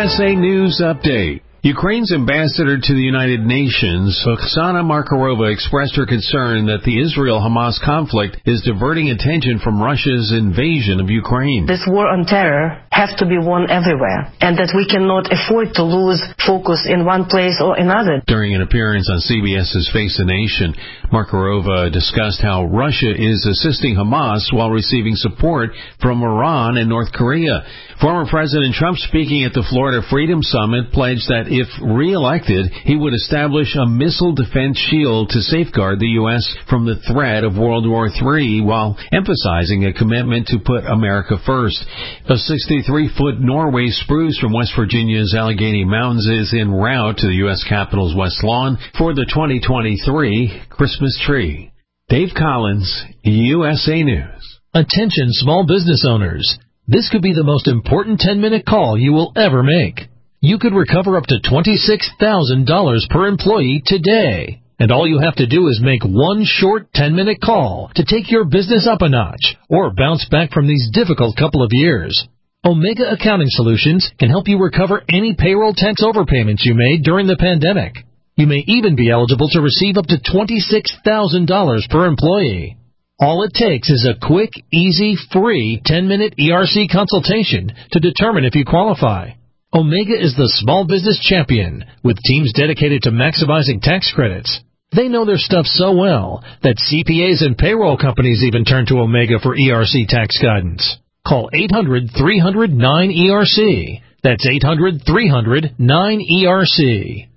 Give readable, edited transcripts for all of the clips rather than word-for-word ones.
USA News Update. Ukraine's ambassador to the United Nations, Oksana Markarova, expressed her concern that the Israel-Hamas conflict is diverting attention from Russia's invasion of Ukraine. This war on terror has to be won everywhere, and that we cannot afford to lose focus in one place or another. During an appearance on CBS's Face the Nation, Markarova discussed how Russia is assisting Hamas while receiving support from Iran and North Korea. Former President Trump, speaking at the Florida Freedom Summit, pledged that if re-elected, he would establish a missile defense shield to safeguard the U.S. from the threat of World War III, while emphasizing a commitment to put America first. A 63-foot Norway spruce from West Virginia's Allegheny Mountains is en route to the U.S. Capitol's West Lawn for the 2023 Christmas tree. Dave Collins, USA News. Attention small business owners. This could be the most important 10-minute call you will ever make. You could recover up to $26,000 per employee today. And all you have to do is make one short 10-minute call to take your business up a notch or bounce back from these difficult couple of years. Omega Accounting Solutions can help you recover any payroll tax overpayments you made during the pandemic. You may even be eligible to receive up to $26,000 per employee. All it takes is a quick, easy, free 10-minute ERC consultation to determine if you qualify. Omega is the small business champion with teams dedicated to maximizing tax credits. They know their stuff so well that CPAs and payroll companies even turn to Omega for ERC tax guidance. Call 800-300-9ERC. That's 800-300-9ERC.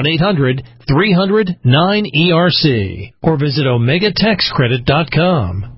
1-800-300-9ERC. Or visit OmegaTaxCredit.com.